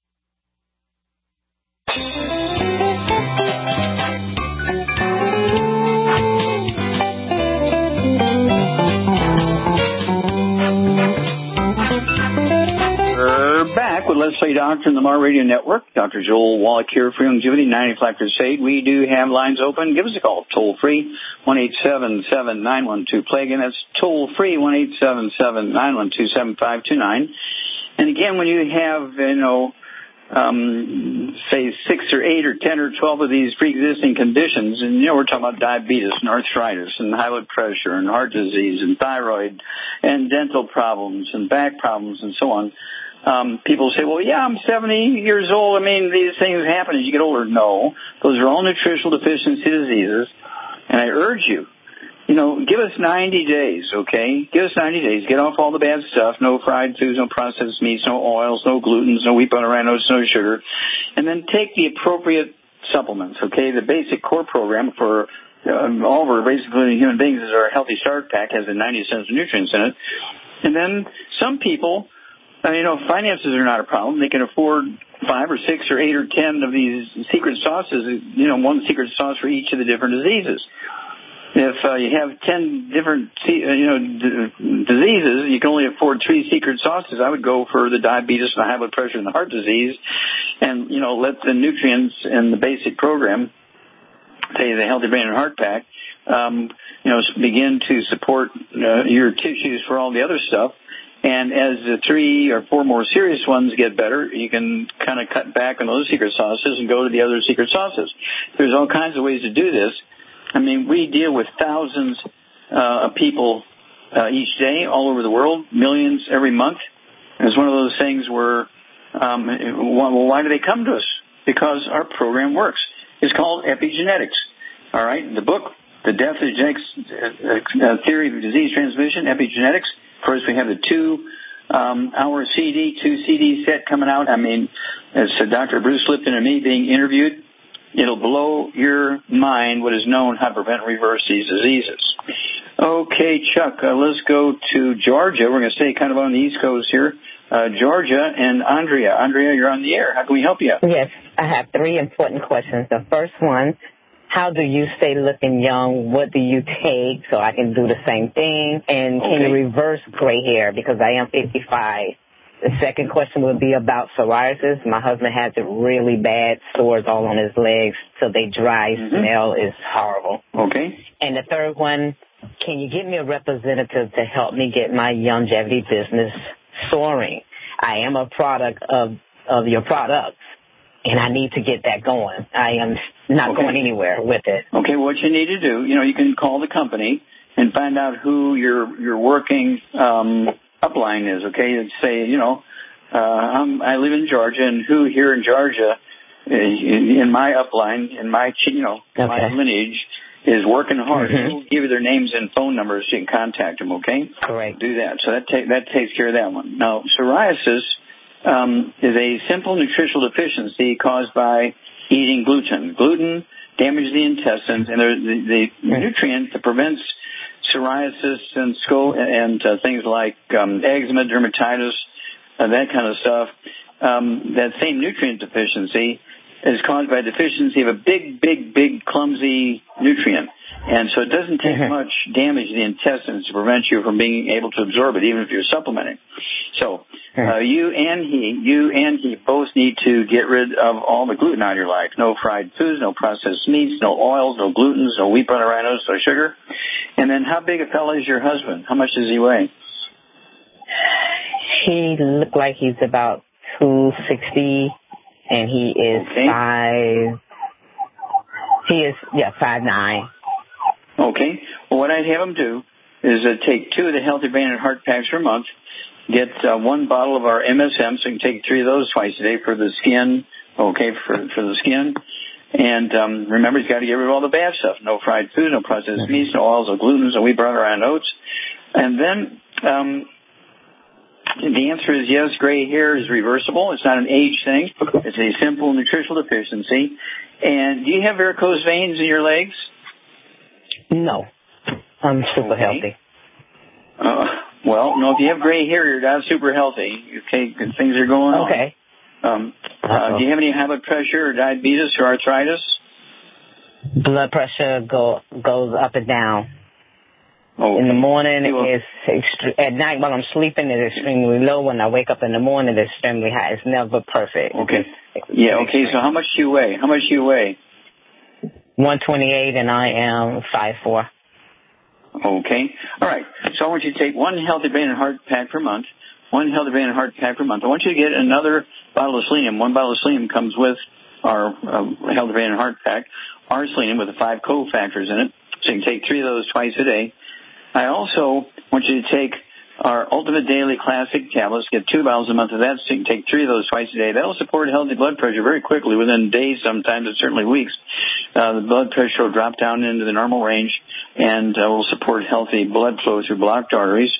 We're back with Let's Play Doctor and the Mar Radio Network. Doctor Joel Wallach here for Longevity, ninety-five Crusade. We do have lines open. Give us a call, toll free, one eight seven seven, nine one two, play. Again, that's toll free, one eight seven seven, nine one two, seven five two nine. And again, when you have, you know, um, say six or eight or ten or twelve of these pre-existing conditions, and you know we're talking about diabetes and arthritis and high blood pressure and heart disease and thyroid and dental problems and back problems and so on. Um, people say, well, yeah, I'm seventy years old. I mean, these things happen as you get older. No, those are all nutritional deficiency diseases, and I urge you, you know, give us ninety days, okay? Give us ninety days. Get off all the bad stuff. No fried foods, no processed meats, no oils, no glutens, no wheat, butter, rye, no sugar. And then take the appropriate supplements, okay? The basic core program for um, all of our basically human beings is our Healthy Start Pack, has the ninety essential nutrients in it. And then some people, uh, you know, finances are not a problem. They can afford five or six or eight or ten of these secret sauces, you know, one secret sauce for each of the different diseases. If uh, you have ten different, you know, d- diseases, you can only afford three secret sauces. I would go for the diabetes, the high blood pressure, and the heart disease, and you know, let the nutrients in the basic program, say the Healthy Brain and Heart Pack, um, you know, begin to support uh, your tissues for all the other stuff. And as the three or four more serious ones get better, you can kind of cut back on those secret sauces and go to the other secret sauces. There's all kinds of ways to do this. I mean, we deal with thousands uh, of people uh, each day all over the world, millions every month. And it's one of those things where, um, well, why do they come to us? Because our program works. It's called epigenetics. All right, the book, The Death of Genetics uh, Theory of Disease Transmission, Epigenetics. First, we have the two um, hour C D, two C D set coming out. I mean, it's uh, Doctor Bruce Lipton and me being interviewed. It'll blow your mind what is known how to prevent and reverse these diseases. Okay, Chuck, uh, let's go to Georgia. We're going to stay kind of on the East Coast here. Uh, Georgia and Andrea. Andrea, you're on the air. How can we help you? Yes, I have three important questions. The first one, how do you stay looking young? What do you take so I can do the same thing? And can okay. you reverse gray hair because I am fifty-five? The second question would be about psoriasis. My husband has it really bad, sores all on his legs, so they dry, mm-hmm. smell is horrible. Okay. And the third one, can you get me a representative to help me get my longevity business soaring? I am a product of, of your products, and I need to get that going. I am not okay. going anywhere with it. Okay, what you need to do, you know, you can call the company and find out who your your working um, upline is, okay? And say, you know, uh, I'm, I live in Georgia, and who here in Georgia, in, in my upline, in my, you know, okay. my lineage, is working hard. Mm-hmm. We'll give you their names and phone numbers so you can contact them, okay? Correct. Do that. So that, ta- that takes care of that one. Now, psoriasis um, is a simple nutritional deficiency caused by eating gluten. Gluten damages the intestines, and the, the mm-hmm. nutrient that prevents psoriasis and skull and uh, things like um, eczema, dermatitis, uh, that kind of stuff, um, that same nutrient deficiency is caused by a deficiency of a big, big, big, clumsy nutrient. And so it doesn't take mm-hmm. much damage to the intestines to prevent you from being able to absorb it, even if you're supplementing. So uh, you and he, you and he both need to get rid of all the gluten out of your life. No fried foods, no processed meats, no oils, no glutens, no wheat, butter, rye, no sugar. And then how big a fella is your husband? How much does he weigh? He looked like he's about two sixty. And he is okay. five, he is, yeah, five nine. Okay. Well, what I'd have him do is uh, take two of the Healthy Brain and Heart Packs per month, get uh, one bottle of our M S M, so you can take three of those twice a day for the skin, okay, for for the skin. And um, remember, he's got to get rid of all the bad stuff. No fried food, no processed mm-hmm. meats, no oils, no gluten, no wheat, butter, and oats. And then um, the answer is yes, gray hair is reversible. It's not an age thing. It's a simple nutritional deficiency. And do you have varicose veins in your legs? No. I'm super okay. healthy. Uh, well, no, if you have gray hair, you're not super healthy. Okay, good things are going on. Okay. Um, uh, do you have any high blood pressure or diabetes or arthritis? Blood pressure go, goes up and down. Okay. In the morning, it's extre- at night while I'm sleeping, it's extremely low. When I wake up in the morning, it's extremely high. It's never perfect. Okay. Yeah, okay. So how much do you weigh? How much do you weigh? one twenty-eight, and I am five foot four. Okay. All right. So I want you to take one Healthy Brain and Heart Pack per month, one Healthy Brain and Heart Pack per month. I want you to get another bottle of selenium. One bottle of selenium comes with our uh, Healthy Brain and Heart Pack, our selenium with the five cofactors in it. So you can take three of those twice a day. I also want you to take our Ultimate Daily Classic tablets, get two bottles a month of that, so you can take three of those twice a day. That'll support healthy blood pressure very quickly, within days sometimes, and certainly weeks. Uh, the blood pressure will drop down into the normal range and uh, will support healthy blood flow through blocked arteries.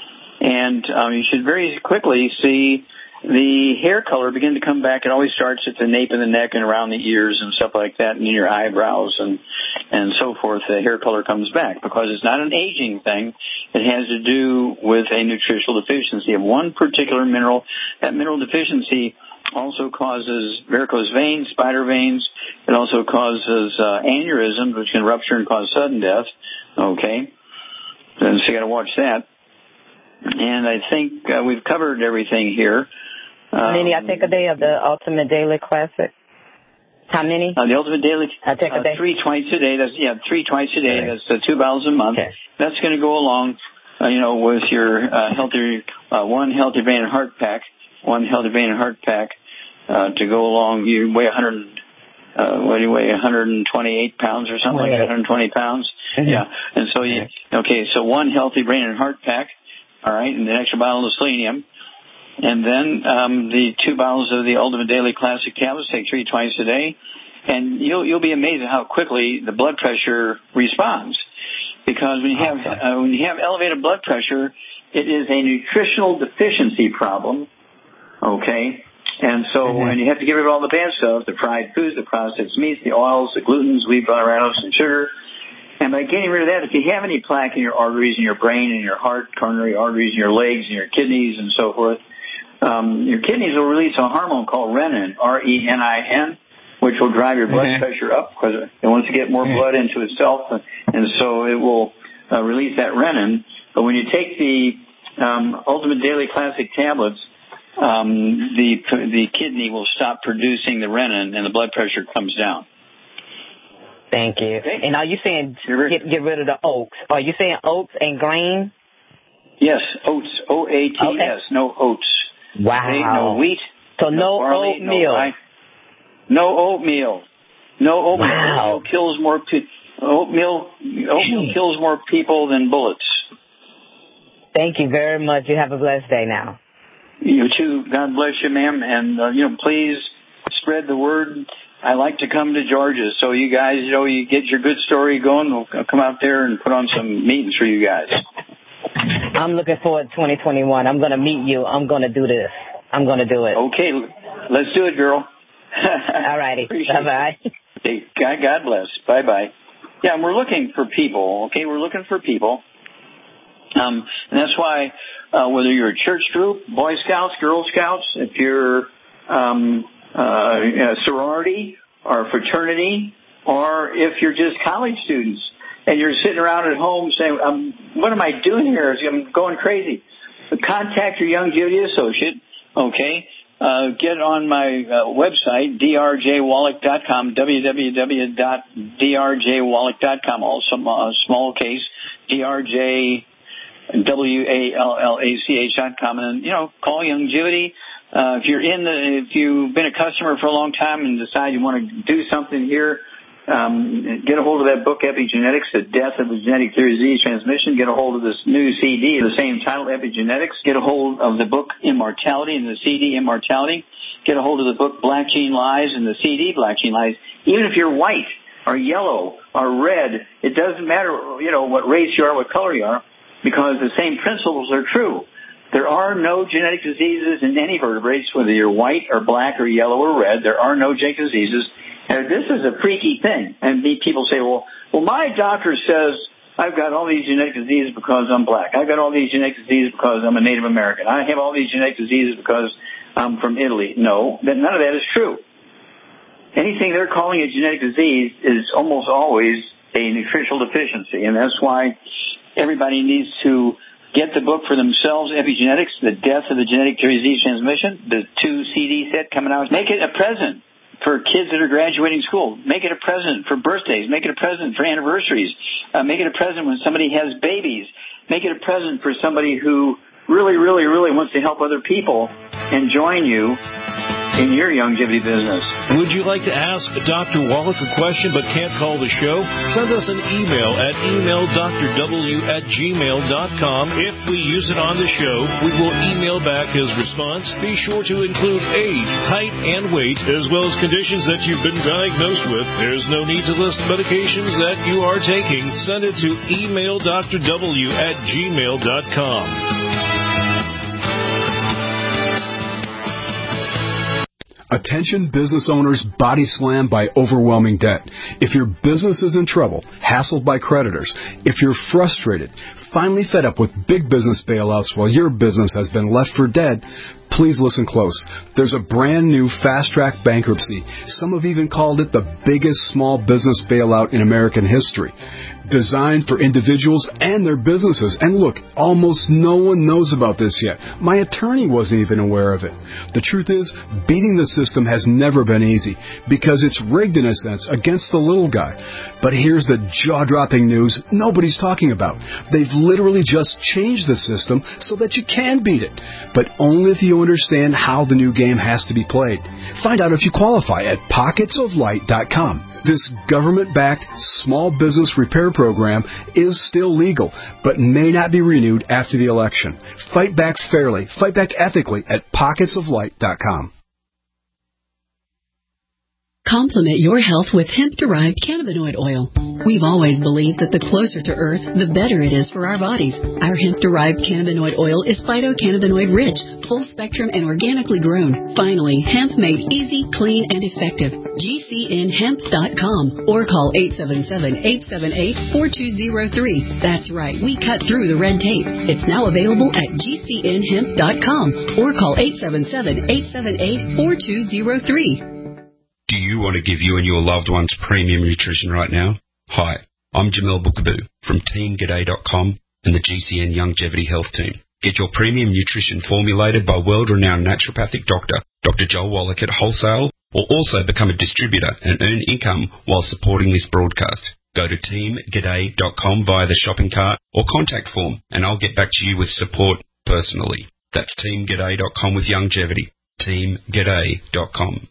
And um, you should very quickly see the hair color begin to come back. It always starts at the nape of the neck and around the ears and stuff like that, and in your eyebrows and and so forth. The hair color comes back because it's not an aging thing. It has to do with a nutritional deficiency of one particular mineral. That mineral deficiency also causes varicose veins, spider veins. It also causes uh, aneurysms, which can rupture and cause sudden death. Okay, and so you got to watch that. And I think uh, we've covered everything here. How many I take a day of the Ultimate Daily Classic? How many? Uh, the Ultimate Daily, I take a uh, day. three twice a day. That's yeah, three twice a day. Okay. That's uh, two bottles a month. Okay. That's going to go along, uh, you know, with your uh, healthy uh, one Healthy Brain and Heart Pack, one Healthy Brain and Heart Pack uh, to go along. You weigh one hundred. Uh, what do you weigh? one hundred twenty-eight pounds or something like that. one hundred twenty pounds. Mm-hmm. Yeah. And so you okay. So one Healthy Brain and Heart Pack. All right, and the extra bottle of selenium. And then um, the two bottles of the Ultimate Daily Classic tablets, take three twice a day. And you'll you'll be amazed at how quickly the blood pressure responds. Because when you have uh, when you have elevated blood pressure, it is a nutritional deficiency problem. Okay? And so mm-hmm. and you have to get rid of all the bad stuff, the fried foods, the processed meats, the oils, the glutens, wheat, butter, rannose, and sugar. And by getting rid of that, if you have any plaque in your arteries, in your brain, in your heart, coronary arteries, in your legs, in your kidneys, and so forth, um, your kidneys will release a hormone called renin, R E N I N, which will drive your blood mm-hmm. pressure up because it wants to get more mm-hmm. blood into itself, and so it will uh, release that renin. But when you take the um, Ultimate Daily Classic tablets, um, the the kidney will stop producing the renin, and the blood pressure comes down. Thank you. Okay. And are you saying get, get rid of the oats? Are you saying oats and grain? Yes, oats. O A T S. Okay. No oats. Wow. Okay? No wheat. So no, no barley, oatmeal. No, rye, no oatmeal. No oatmeal. Wow. Oatmeal kills more pe- oatmeal. Oatmeal kills more people than bullets. Thank you very much. You have a blessed day now. You too. God bless you, ma'am. And uh, you know, please spread the word. I like to come to Georgia, so you guys, you know, you get your good story going. We'll come out there and put on some meetings for you guys. I'm looking forward to twenty twenty-one. I'm going to meet you. I'm going to do this. I'm going to do it. Okay, let's do it, girl. All righty. Bye-bye. Okay, God, God bless. Bye-bye. Yeah, and we're looking for people, okay? We're looking for people. Um, and that's why uh, whether you're a church group, Boy Scouts, Girl Scouts, if you're um, uh, a sorority or a fraternity, or if you're just college students and you're sitting around at home saying, um, what am I doing here? I'm going crazy. Contact your Young Jivity associate, okay? Uh, get on my uh, website, d r j wallach dot com, w w w dot d r j wallach dot com, also uh, small case, D R J W A L L A C H dot com, and, you know, call Young Jivity. Uh, if you're in the, if you've been a customer for a long time and decide you want to do something here, um, get a hold of that book, Epigenetics, The Death of the Genetic Theory of Disease Transmission. Get a hold of this new C D, the same title, Epigenetics. Get a hold of the book, Immortality, and the C D, Immortality. Get a hold of the book, Black Gene Lies, and the C D, Black Gene Lies. Even if you're white or yellow or red, it doesn't matter, you know, what race you are, what color you are, because the same principles are true. There are no genetic diseases in any vertebrates, whether you're white or black or yellow or red. There are no genetic diseases. And this is a freaky thing. And people say, well, well, my doctor says I've got all these genetic diseases because I'm black. I've got all these genetic diseases because I'm a Native American. I have all these genetic diseases because I'm from Italy. No, none of that is true. Anything they're calling a genetic disease is almost always a nutritional deficiency. And that's why everybody needs to get the book for themselves, Epigenetics, The Death of the Genetic Theory of Disease Transmission, the two C D set coming out. Make it a present for kids that are graduating school. Make it a present for birthdays. Make it a present for anniversaries. Uh, make it a present when somebody has babies. Make it a present for somebody who really, really, really wants to help other people and join you in your longevity business. Would you like to ask Doctor Wallach a question but can't call the show? Send us an email at email d r w at gmail dot com. If we use it on the show, we will email back his response. Be sure to include age, height, and weight, as well as conditions that you've been diagnosed with. There's no need to list medications that you are taking. Send it to email d r w at gmail dot com. Attention business owners body slammed by overwhelming debt. If your business is in trouble, hassled by creditors, if you're frustrated, finally fed up with big business bailouts while your business has been left for dead, please listen close. There's a brand new fast-track bankruptcy. Some have even called it the biggest small business bailout in American history. Designed for individuals and their businesses. And look, almost no one knows about this yet. My attorney wasn't even aware of it. The truth is, beating the system has never been easy because it's rigged in a sense against the little guy. But here's the jaw-dropping news nobody's talking about. They've literally just changed the system so that you can beat it, but only if you understand how the new game has to be played. Find out if you qualify at pockets of light dot com. This government-backed small business repair program is still legal, but may not be renewed after the election. Fight back fairly, fight back ethically at pockets of light dot com. Complement your health with hemp-derived cannabinoid oil. We've always believed that the closer to Earth, the better it is for our bodies. Our hemp-derived cannabinoid oil is phytocannabinoid-rich, full-spectrum, and organically grown. Finally, hemp made easy, clean, and effective. G C N hemp dot com or call eight seven seven, eight seven eight, four two zero three. That's right, we cut through the red tape. It's now available at G C N hemp dot com or call eight seven seven, eight seven eight, four two zero three. Do you want to give you and your loved ones premium nutrition right now? Hi, I'm Jamel Bookaboo from team g'day dot com and the G C N Longevity Health Team. Get your premium nutrition formulated by world-renowned naturopathic doctor, Doctor Joel Wallach at wholesale, or also become a distributor and earn income while supporting this broadcast. Go to team g'day dot com via the shopping cart or contact form, and I'll get back to you with support personally. That's team g'day dot com with longevity. team g'day dot com.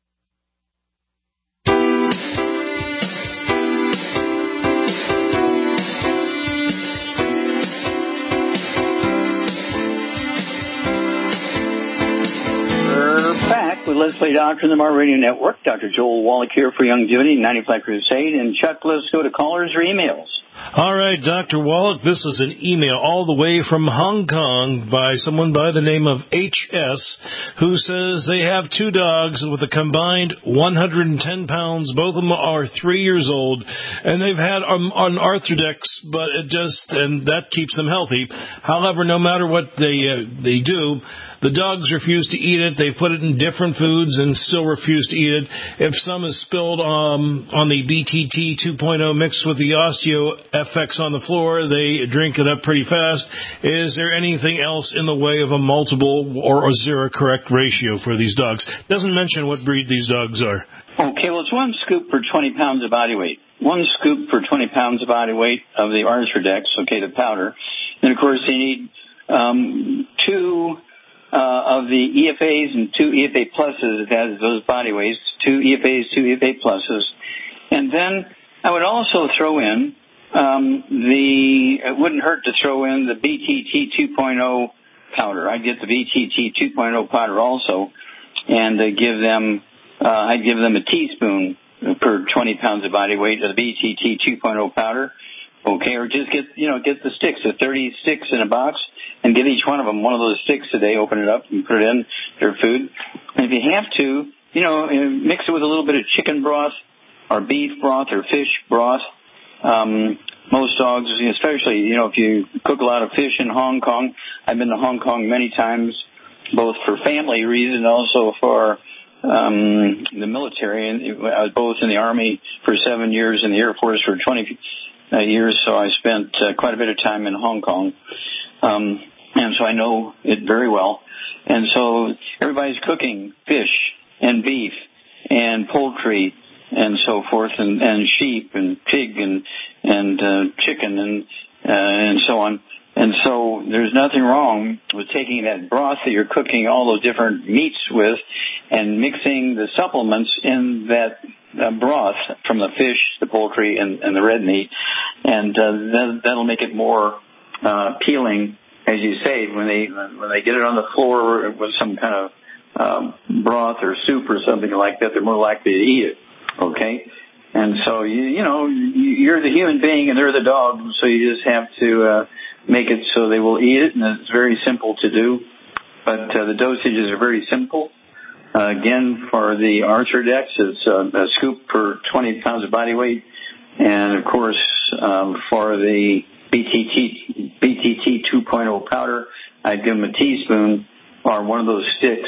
Back with Let's Play Doctor and the Mar Radio Network. Doctor Joel Wallach here for Longevity, ninety-five Crusade. And Chuck, let's go to callers or emails. All right, Doctor Wallach, this is an email all the way from Hong Kong by someone by the name of H S, who says they have two dogs with a combined one hundred ten pounds. Both of them are three years old, and they've had um, on Arthrodex, but it just, and that keeps them healthy. However, no matter what they uh, they do, the dogs refuse to eat it. They put it in different foods and still refuse to eat it. If some is spilled um, on the B T T two point oh mixed with the Osteo F X on the floor, they drink it up pretty fast. Is there anything else in the way of a multiple or a zero correct ratio for these dogs? Doesn't mention what breed these dogs are. Okay, well, it's one scoop per twenty pounds of body weight. One scoop per twenty pounds of body weight of the Arthrodex, okay, the powder. And, of course, you need um, two... Uh, of the E F As and two E F A pluses, it has those body weights, two E F As, two E F A pluses. And then I would also throw in um, the, it wouldn't hurt to throw in the B T T two point oh powder. I'd get the B T T two point oh powder also, and uh, give them, uh, I'd give them a teaspoon per twenty pounds of body weight of the B T T two point oh powder. Okay, or just get, you know, get the sticks, the thirty sticks in a box, and give each one of them one of those sticks a day, open it up and put it in their food. And if you have to, you know, mix it with a little bit of chicken broth or beef broth or fish broth. Um, most dogs, especially, you know, if you cook a lot of fish in Hong Kong, I've been to Hong Kong many times, both for family reasons and also for um, the military. And I was both in the Army for seven years and the Air Force for twenty uh, years, so I spent uh, quite a bit of time in Hong Kong. Um, and so I know it very well. And so everybody's cooking fish and beef and poultry and so forth, and, and sheep and pig and and uh, chicken and uh, and so on. And so there's nothing wrong with taking that broth that you're cooking all those different meats with and mixing the supplements in that uh, broth from the fish, the poultry, and, and the red meat. And uh, that, that'll make it more uh, appealing, as you say, when they when they get it on the floor with some kind of um, broth or soup or something like that, they're more likely to eat it. Okay? And so, you, you know, you're the human being and they're the dog, so you just have to uh, make it so they will eat it, and it's very simple to do. But uh, the dosages are very simple. Uh, again, for the Arthrodex, it's uh, a scoop per twenty pounds of body weight. And, of course, um, for the B T T, B T T two point oh powder, I'd give them a teaspoon or one of those sticks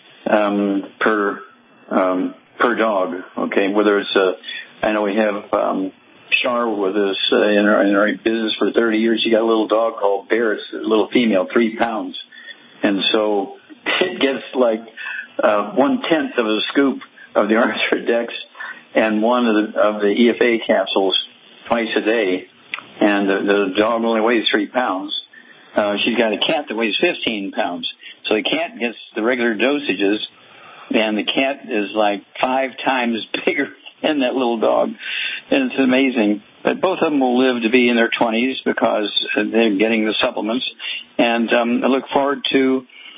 um, per um, per dog, okay, whether it's a I know we have um, Char with us uh, in, our, in our business for thirty years. She got a little dog called Bear. It's a little female, three pounds. And so it gets like uh, one-tenth of a scoop of the Arthrodex and one of the, of the E F A capsules twice a day. And the, the dog only weighs three pounds. Uh, she's got a cat that weighs fifteen pounds. So the cat gets the regular dosages, and the cat is like five times bigger and that little dog, and it's amazing. But both of them will live to be in their twenties because they're getting the supplements. And um, I look forward to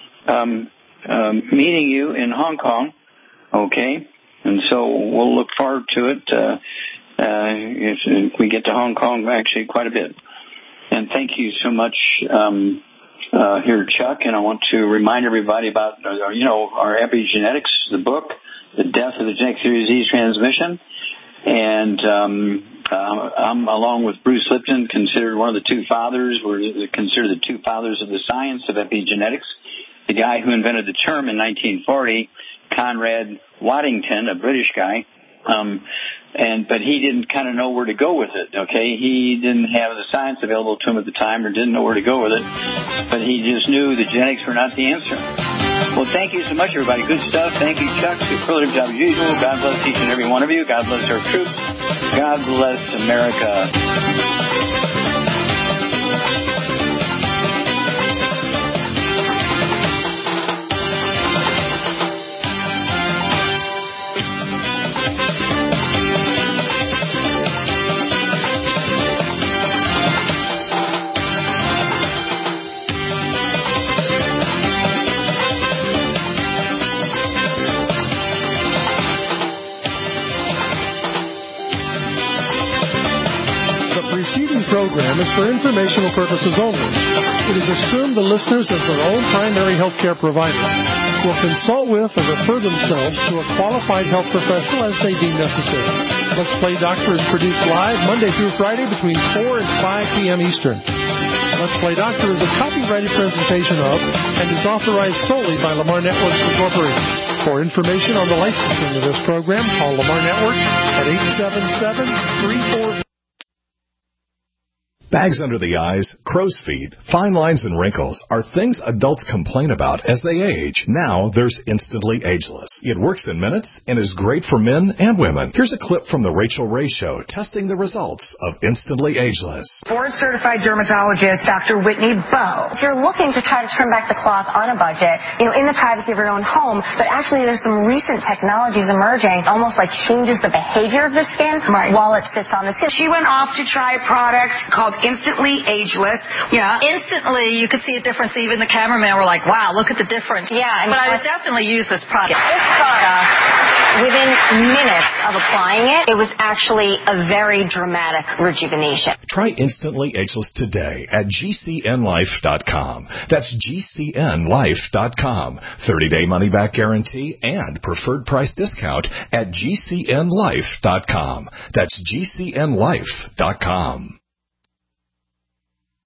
um, um, meeting you in Hong Kong, okay? And so we'll look forward to it uh, uh, if we get to Hong Kong, actually quite a bit. And thank you so much um, uh, here, Chuck. And I want to remind everybody about, uh, you know, our epigenetics, the book, The Death of the Genetic Disease Transmission. And um, uh, I'm, along with Bruce Lipton, considered one of the two fathers. We're considered the two fathers of the science of epigenetics. The guy who invented the term in nineteen forty, Conrad Waddington, a British guy, um, and but he didn't kind of know where to go with it, okay? He didn't have the science available to him at the time or didn't know where to go with it, but he just knew the genetics were not the answer. Well, thank you so much, everybody. Good stuff. Thank you, Chuck. Superlative job as usual. God bless each and every one of you. God bless our troops. God bless America. Program is for informational purposes only. It is assumed the listeners, as their own primary health care provider, will consult with or refer themselves to a qualified health professional as they deem necessary. Let's Play Doctor is produced live Monday through Friday between four and five p.m. Eastern. Let's Play Doctor is a copyrighted presentation of and is authorized solely by Lamar Networks Incorporated. For information on the licensing of this program, call Lamar Networks at eight seven seven, three four four. Bags under the eyes, crow's feet, fine lines, and wrinkles are things adults complain about as they age. Now there's Instantly Ageless. It works in minutes and is great for men and women. Here's a clip from The Rachel Ray Show testing the results of Instantly Ageless. Board-certified dermatologist Doctor Whitney Bowe. If you're looking to try to turn back the clock on a budget, you know, in the privacy of your own home, but actually there's some recent technologies emerging, almost like changes the behavior of the skin right. while it sits on the skin. She went off to try a product called Instantly Ageless. Yeah. Instantly, you could see a difference. Even the cameraman were like, wow, look at the difference. Yeah. And but I would definitely use this product. This product, within minutes of applying it, it was actually a very dramatic rejuvenation. Try Instantly Ageless today at G C N life dot com. That's G C N life dot com. thirty-day money-back guarantee and preferred price discount at G C N life dot com. That's G C N life dot com.